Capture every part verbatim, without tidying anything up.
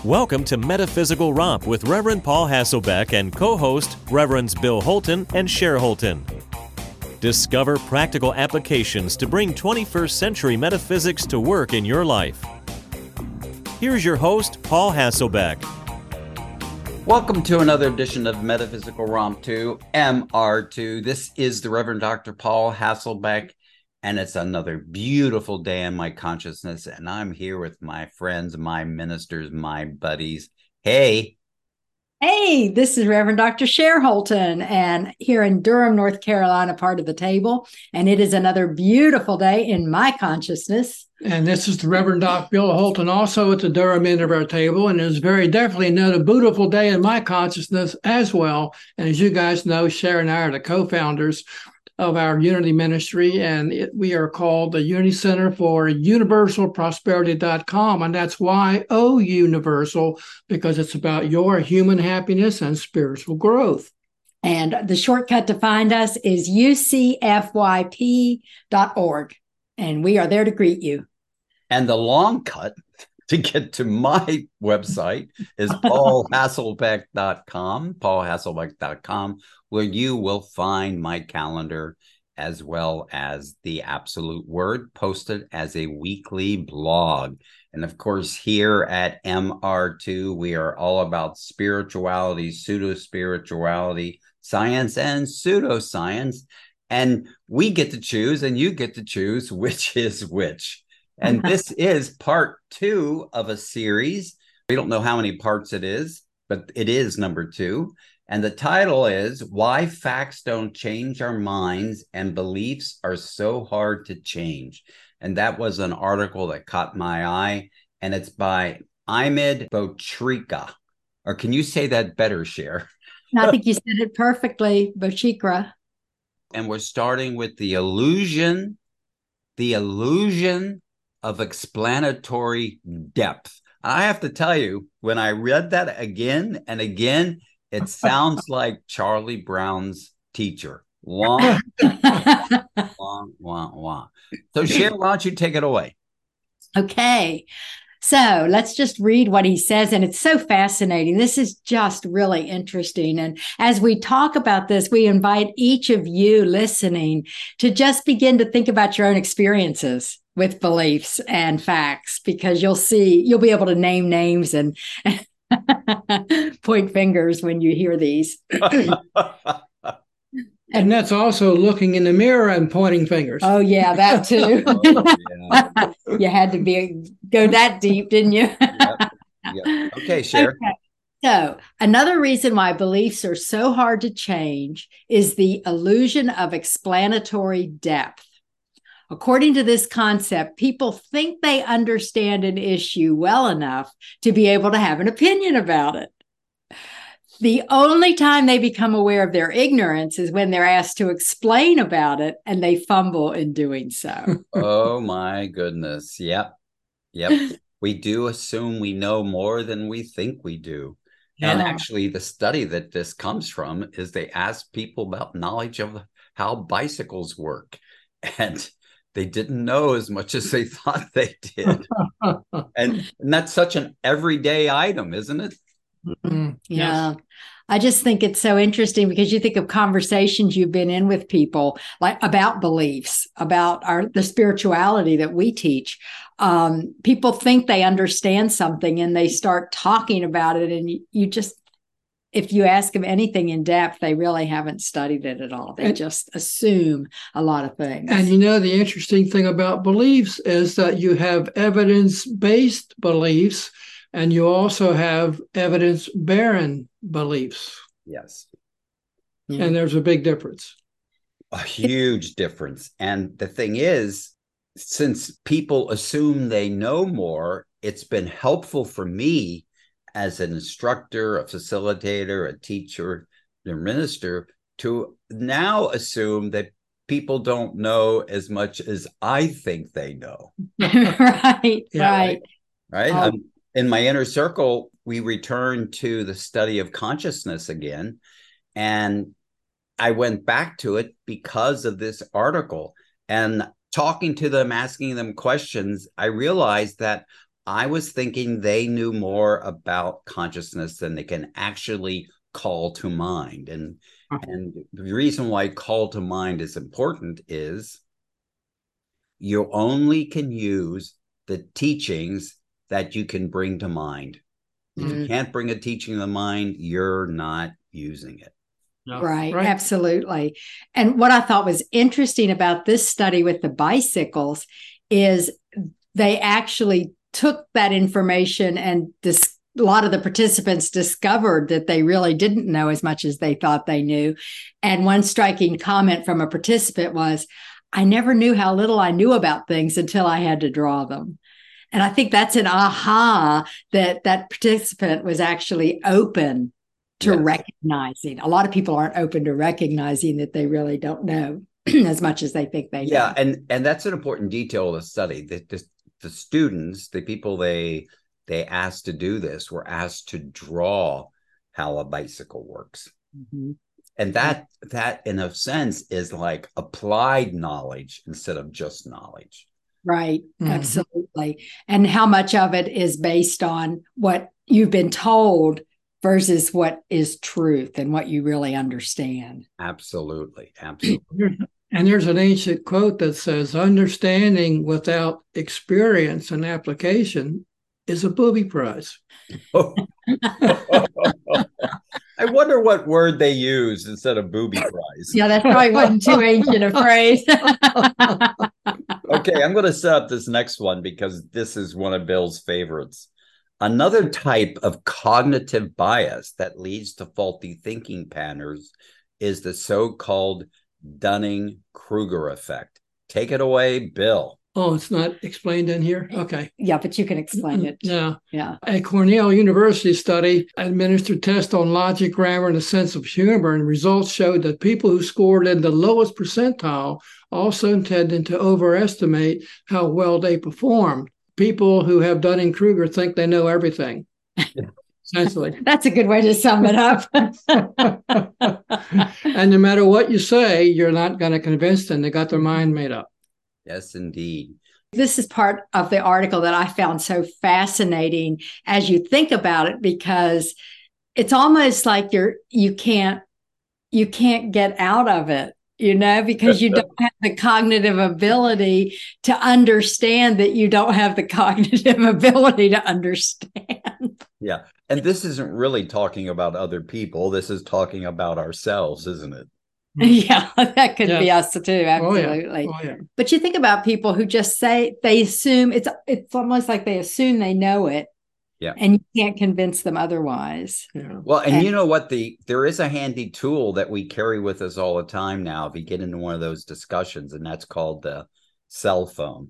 Welcome to Metaphysical Romp with Reverend Paul Hasselbeck and co-host Reverends Bill Holton and Cher Holton. Discover practical applications to bring twenty-first century metaphysics to work in your life. Here's your host, Paul Hasselbeck. Welcome to another edition of Metaphysical Romp two, M R two. This is the Reverend Doctor Paul Hasselbeck, and it's another beautiful day in my consciousness, and I'm here with my friends, my ministers, my buddies. Hey. Hey, this is Reverend Doctor Cher Holton, and here in Durham, North Carolina, part of the table, and it is another beautiful day in my consciousness. And this is the Reverend Doctor Bill Holton, also at the Durham end of our table, and it's very definitely another beautiful day in my consciousness as well. And as you guys know, Cher and I are the co-founders of our Unity Ministry, and it, we are called the Unity Center for Universal Prosperity dot com, and that's Y O Universal, because it's about your human happiness and spiritual growth. And the shortcut to find us is U C F Y P dot org, and we are there to greet you. And the long cut to get to my website is Paul Hasselbeck dot com, Paul Hasselbeck dot com, where you will find my calendar as well as the Absolute Word posted as a weekly blog. And of course, here at M R two, we are all about spirituality, pseudo-spirituality, science, and pseudoscience. And we get to choose, and you get to choose which is which. And this is part two of a series. We don't know how many parts it is, but it is number two. And the title is Why Facts Don't Change Our Minds and Beliefs Are So Hard to Change. And that was an article that caught my eye, and it's by Imad Bouchikra. Or can you say that better, Cher? I think you said it perfectly, Bouchikra. And we're starting with the illusion, the illusion of explanatory depth. I have to tell you, when I read that again and again, it sounds like Charlie Brown's teacher. Wah, wah, wah, wah. So, Cher, why don't you take it away? Okay. So let's just read what he says. And it's so fascinating. This is just really interesting. And as we talk about this, we invite each of you listening to just begin to think about your own experiences with beliefs and facts, because you'll see, you'll be able to name names and point fingers when you hear these. And that's also looking in the mirror and pointing fingers. Oh, yeah, that too. Oh, yeah. You had to be go that deep, didn't you? Yep. Yep. Okay, Cher. Okay. So another reason why beliefs are so hard to change is the illusion of explanatory depth. According to this concept, people think they understand an issue well enough to be able to have an opinion about it. The only time they become aware of their ignorance is when they're asked to explain about it, and they fumble in doing so. Oh, my goodness. Yep. Yep. We do assume we know more than we think we do. Yeah. And actually, the study that this comes from is they asked people about knowledge of how bicycles work. And they didn't know as much as they thought they did. and, and that's such an everyday item, isn't it? Mm-hmm. Yeah. Yes. I just think it's so interesting because you think of conversations you've been in with people like about beliefs, about our the spirituality that we teach. Um, people think they understand something and they start talking about it. And you, you just, if you ask them anything in depth, they really haven't studied it at all. They and, just assume a lot of things. And you know, the interesting thing about beliefs is that you have evidence-based beliefs, and you also have evidence-barren beliefs. Yes. Yeah. And there's a big difference. A huge difference. And the thing is, since people assume they know more, it's been helpful for me as an instructor, a facilitator, a teacher, a minister, to now assume that people don't know as much as I think they know. right, yeah, right. Right? Um, um, in my inner circle, we return to the study of consciousness again. And I went back to it because of this article. And talking to them, asking them questions, I realized that I was thinking they knew more about consciousness than they can actually call to mind. And, and the reason why call to mind is important is you only can use the teachings that you can bring to mind. If mm-hmm. you can't bring a teaching to mind, you're not using it. No. Right, right, absolutely. And what I thought was interesting about this study with the bicycles is they actually took that information and this, a lot of the participants discovered that they really didn't know as much as they thought they knew. And one striking comment from a participant was, I never knew how little I knew about things until I had to draw them. And I think that's an aha that that participant was actually open to yes. recognizing. A lot of people aren't open to recognizing that they really don't know as much as they think they yeah, know. Yeah, and, and that's an important detail of the study. The, the, the students, the people they they asked to do this, were asked to draw how a bicycle works. Mm-hmm. And that, that, in a sense, is like applied knowledge instead of just knowledge. Right. Mm-hmm. Absolutely. And how much of it is based on what you've been told versus what is truth and what you really understand. Absolutely. Absolutely. And there's an ancient quote that says, understanding without experience and application is a booby prize. Oh. I wonder what word they use instead of booby prize. Yeah, that probably wasn't too ancient a phrase. Okay, I'm going to set up this next one because this is one of Bill's favorites. Another type of cognitive bias that leads to faulty thinking patterns is the so-called Dunning-Kruger effect. Take it away, Bill. Oh, it's not explained in here? Okay. Yeah, but you can explain it. Yeah. Yeah. A Cornell University study administered tests on logic, grammar, and a sense of humor, and results showed that people who scored in the lowest percentile also tended to overestimate how well they performed. People who have Dunning-Kruger think they know everything. Essentially. That's a good way to sum it up. And no matter what you say, you're not going to convince them. They got their mind made up. Yes, indeed. This is part of the article that I found so fascinating as you think about it, because it's almost like you're you can't you can't get out of it, you know, because you don't have the cognitive ability to understand that you don't have the cognitive ability to understand. Yeah. And this isn't really talking about other people. This is talking about ourselves, isn't it? Yeah, that could yeah. be us too. Oh, Absolutely. yeah. Oh, yeah. But you think about people who just say they assume it's it's almost like they assume they know it. Yeah. And you can't convince them otherwise. Yeah. Well, and, and you know what? The there is a handy tool that we carry with us all the time now if you get into one of those discussions, and that's called the cell phone.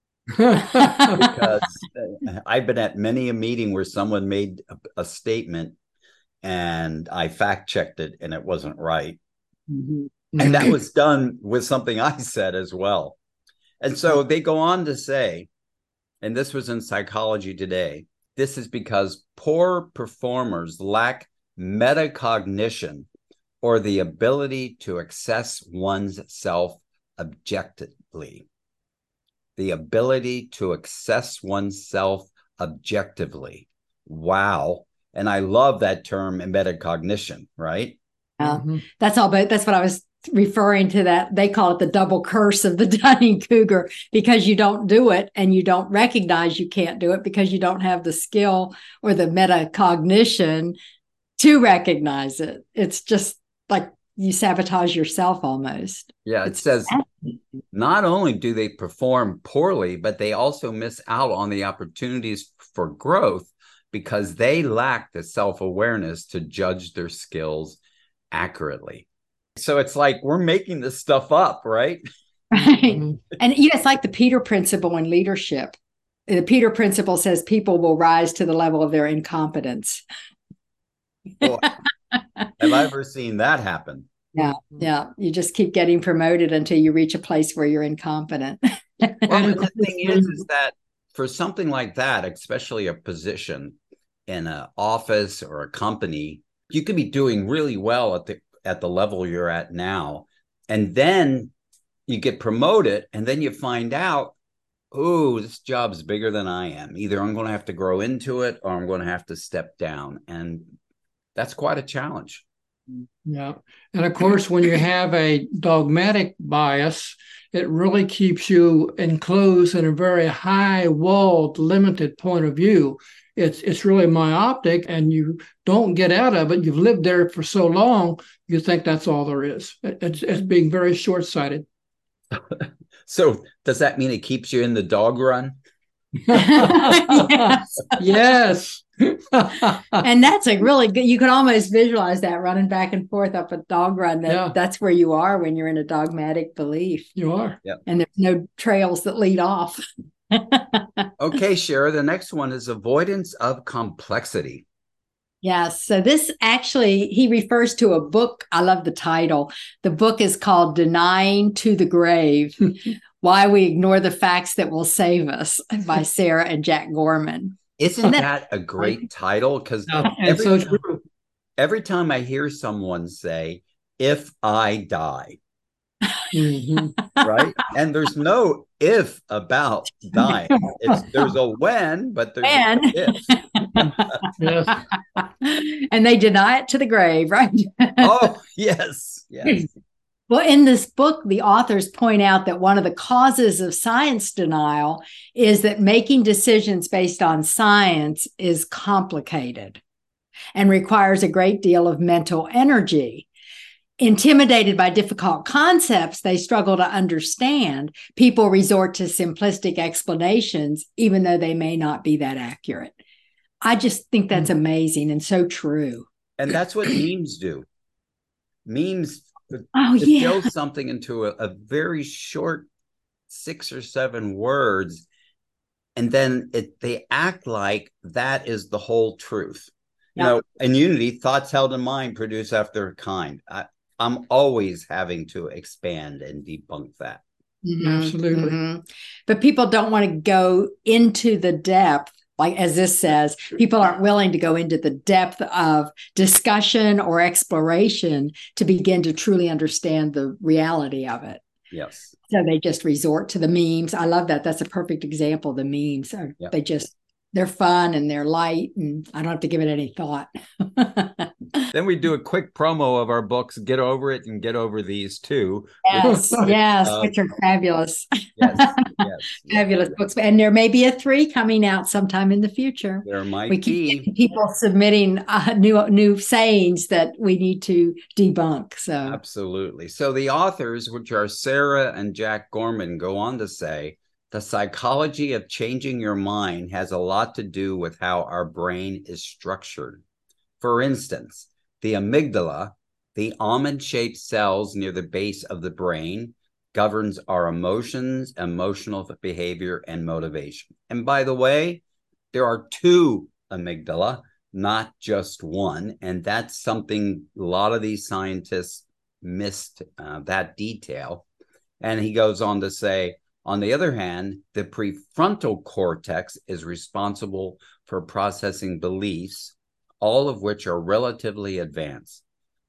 Because I've been at many a meeting where someone made a, a statement and I fact checked it and it wasn't right. Mm-hmm. And that was done with something I said as well. And so they go on to say, and this was in Psychology Today, this is because poor performers lack metacognition, or the ability to assess one's self objectively. The ability to assess oneself objectively. Wow. And I love that term, metacognition, right? Yeah, mm-hmm. That's all, but that's what I was referring to, that they call it the double curse of the Dunning-Kruger, because you don't do it and you don't recognize you can't do it because you don't have the skill or the metacognition to recognize it. It's just like you sabotage yourself almost. Yeah, it it's says not only do they perform poorly, but they also miss out on the opportunities for growth because they lack the self-awareness to judge their skills accurately. So it's like we're making this stuff up, right? Right. And you know, it's like the Peter Principle in leadership. The Peter Principle says people will rise to the level of their incompetence. Well, have I ever seen that happen? Yeah, yeah. You just keep getting promoted until you reach a place where you're incompetent. Well, and the thing is, is that for something like that, especially a position in an office or a company, you could be doing really well at the at the level you're at now. And then you get promoted and then you find out, oh, this job's bigger than I am. Either I'm going to have to grow into it or I'm going to have to step down. And that's quite a challenge. Yeah. And of course, when you have a dogmatic bias, it really keeps you enclosed in a very high-walled, limited point of view. It's it's really myopic, and you don't get out of it. You've lived there for so long, you think that's all there is. It's, it's being very short-sighted. So does that mean it keeps you in the dog run? Yes. Yes. And that's a really good, you can almost visualize that running back and forth up a dog run. That, Yeah. That's where you are when you're in a dogmatic belief. You are. And there's no trails that lead off. Okay, Shara, the next one is avoidance of complexity. Yes. So this actually, he refers to a book. I love the title. The book is called Denying to the Grave, Why We Ignore the Facts That Will Save Us by Sarah and Jack Gorman. Isn't And that a great title? Because No, it's every, so time- true. every time I hear someone say, if I die, Mhm. right? And there's no if about dying. It's there's a when, but there's When. no if. Yes. And they deny it to the grave, right? Oh, yes. Yes. Well, in this book, the authors point out that one of the causes of science denial is that making decisions based on science is complicated and requires a great deal of mental energy. Intimidated by difficult concepts they struggle to understand, people resort to simplistic explanations, even though they may not be that accurate. I just think that's amazing and so true. And that's what memes do. Memes Oh, yeah. distill something into a, a very short six or seven words, and then it they act like that is the whole truth. You Yeah. know, in Unity, thoughts held in mind produce after a kind. I, I'm always having to expand and debunk that. Mhm, Absolutely. mhm. But people don't want to go into the depth, like as this says, people aren't willing to go into the depth of discussion or exploration to begin to truly understand the reality of it. Yes. So they just resort to the memes. I love that. That's a perfect example. The memes are, Yeah. they just, they're fun and they're light, and I don't have to give it any thought. Then we do a quick promo of our books, Get Over It and Get Over These Too. Yes, yes, Uh, which are fabulous. Yes, yes, yes. Fabulous books. And there may be a three coming out sometime in the future. There might We keep be. getting people submitting uh, new new sayings that we need to debunk. So Absolutely. So the authors, which are Sarah and Jack Gorman, go on to say, the psychology of changing your mind has a lot to do with how our brain is structured. For instance, the amygdala, the almond-shaped cells near the base of the brain, governs our emotions, emotional behavior, and motivation. And by the way, there are two amygdala, not just one. And that's something a lot of these scientists missed, uh, that detail. And he goes on to say, on the other hand, the prefrontal cortex is responsible for processing beliefs, all of which are relatively advanced.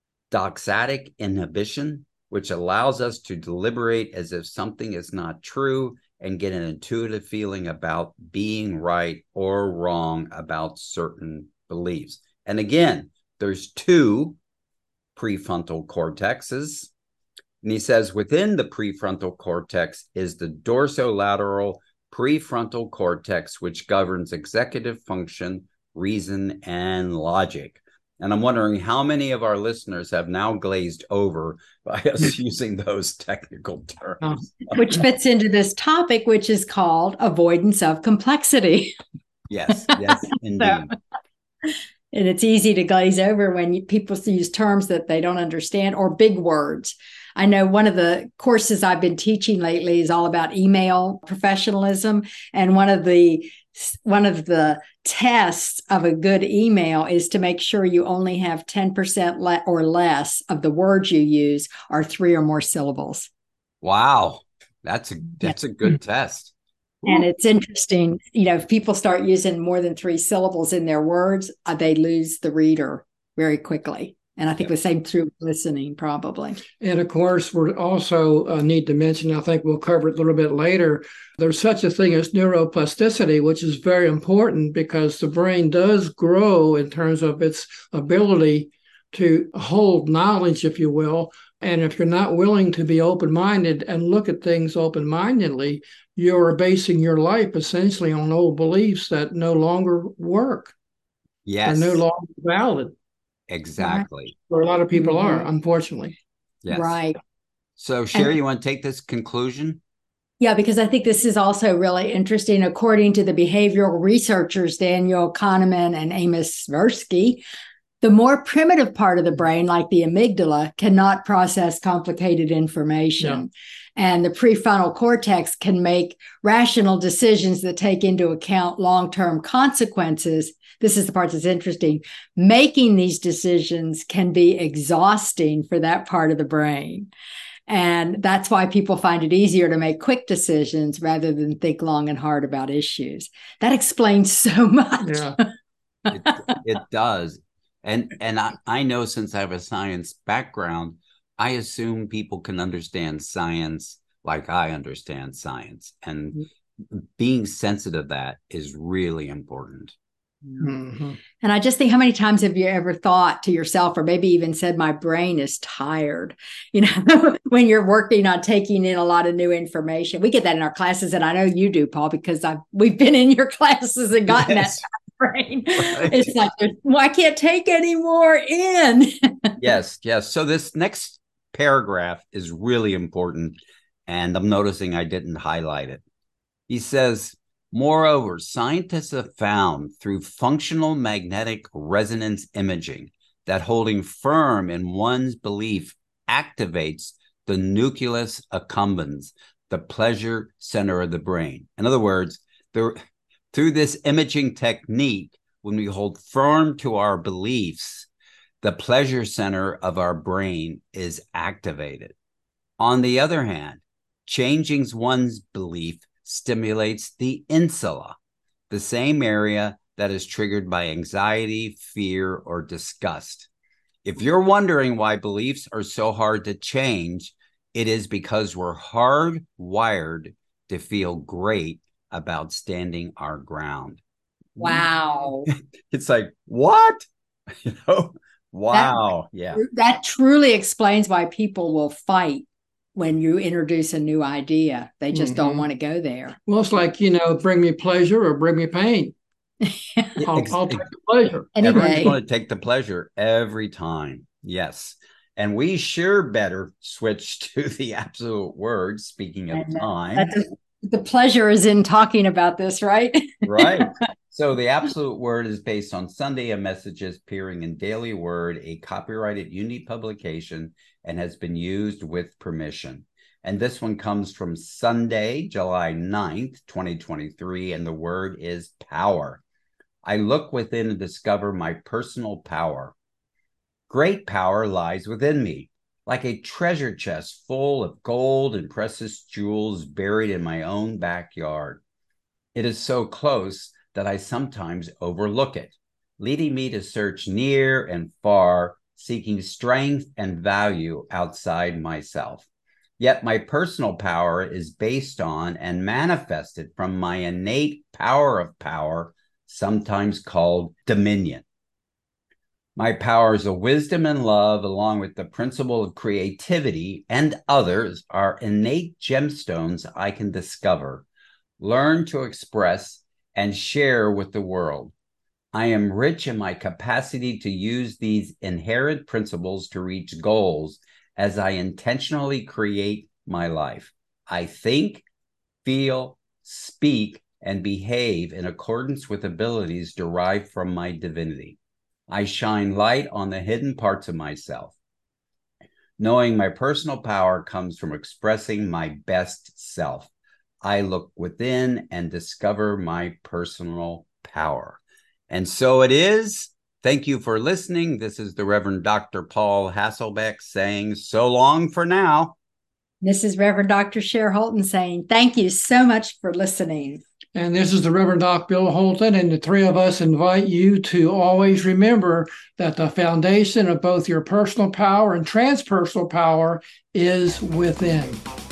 Doxatic inhibition, which allows us to deliberate as if something is not true and get an intuitive feeling about being right or wrong about certain beliefs. And again, there's two prefrontal cortexes. And he says within the prefrontal cortex is the dorsolateral prefrontal cortex, which governs executive function, reason, and logic. And I'm wondering how many of our listeners have now glazed over by us using those technical terms. which fits into this topic, which is called avoidance of complexity. Yes, yes, indeed. And it's easy to glaze over when you, people use terms that they don't understand or big words. I know one of the courses I've been teaching lately is all about email professionalism. And one of the one of the tests of a good email is to make sure you only have ten percent le- or less of the words you use are three or more syllables. Wow, that's a that's a good test. And it's interesting, you know, if people start using more than three syllables in their words, uh, they lose the reader very quickly. And I think the same true listening, probably. And of course, we also uh, need to mention, I think we'll cover it a little bit later, there's such a thing as neuroplasticity, which is very important because the brain does grow in terms of its ability to hold knowledge, if you will. And if you're not willing to be open-minded and look at things open-mindedly, you're basing your life essentially on old beliefs that no longer work. Yes. They're no longer valid. Exactly. Where a lot of people mm-hmm. are, unfortunately. Yes. Right. So, Sherry, and, you want to take this conclusion? Yeah, because I think this is also really interesting. According to the behavioral researchers, Daniel Kahneman and Amos Tversky, the more primitive part of the brain, like the amygdala, cannot process complicated information. Yeah. And the prefrontal cortex can make rational decisions that take into account long-term consequences. This is the part that's interesting. Making these decisions can be exhausting for that part of the brain. And that's why people find it easier to make quick decisions rather than think long and hard about issues. That explains so much. Yeah. it, it does. And and I, I know, since I have a science background, I assume people can understand science like I understand science. And mm-hmm. being sensitive to that is really important. Mm-hmm. And I just think, how many times have you ever thought to yourself, or maybe even said, my brain is tired, you know, when you're working on taking in a lot of new information? We get that in our classes, and I know you do, Paul, because I've, we've been in your classes and gotten yes. that brain. Right. It's like, well, I can't take any more in. Yes, yes. So this next paragraph is really important, and I'm noticing I didn't highlight it. He says, moreover, scientists have found through functional magnetic resonance imaging that holding firm in one's belief activates the nucleus accumbens, the pleasure center of the brain. In other words, there, through this imaging technique, when we hold firm to our beliefs, the pleasure center of our brain is activated. On the other hand, changing one's belief stimulates the insula, the same area that is triggered by anxiety, fear, or disgust. If you're wondering why beliefs are so hard to change, it is because we're hardwired to feel great about standing our ground. Wow. It's like, what? You know, wow. That, yeah. That truly explains why people will fight when you introduce a new idea. They just mm-hmm. don't want to go there. Well, it's like, you know, bring me pleasure or bring me pain. I'll, I'll take the pleasure. Anyway. Everyone's going to take the pleasure every time. Yes. And we sure better switch to the absolute word, speaking of and, time. Uh, the pleasure is in talking about this, right? Right. So the absolute word is based on Sunday of Messages appearing in Daily Word, a copyrighted Unity publication, and has been used with permission. And this one comes from Sunday, July ninth, twenty twenty-three, and the word is power. I look within and discover my personal power. Great power lies within me, like a treasure chest full of gold and precious jewels buried in my own backyard. It is so close that I sometimes overlook it, leading me to search near and far, seeking strength and value outside myself. Yet my personal power is based on and manifested from my innate power of power, sometimes called dominion. My powers of wisdom and love, along with the principle of creativity and others, are innate gemstones I can discover, learn to express, and share with the world. I am rich in my capacity to use these inherent principles to reach goals as I intentionally create my life. I think, feel, speak, and behave in accordance with abilities derived from my divinity. I shine light on the hidden parts of myself. Knowing my personal power comes from expressing my best self. I look within and discover my personal power. And so it is. Thank you for listening. This is the Reverend Doctor Paul Hasselbeck saying so long for now. This is Reverend Doctor Sher Holton saying thank you so much for listening. And this is the Reverend Doc Bill Holton, and the three of us invite you to always remember that the foundation of both your personal power and transpersonal power is within.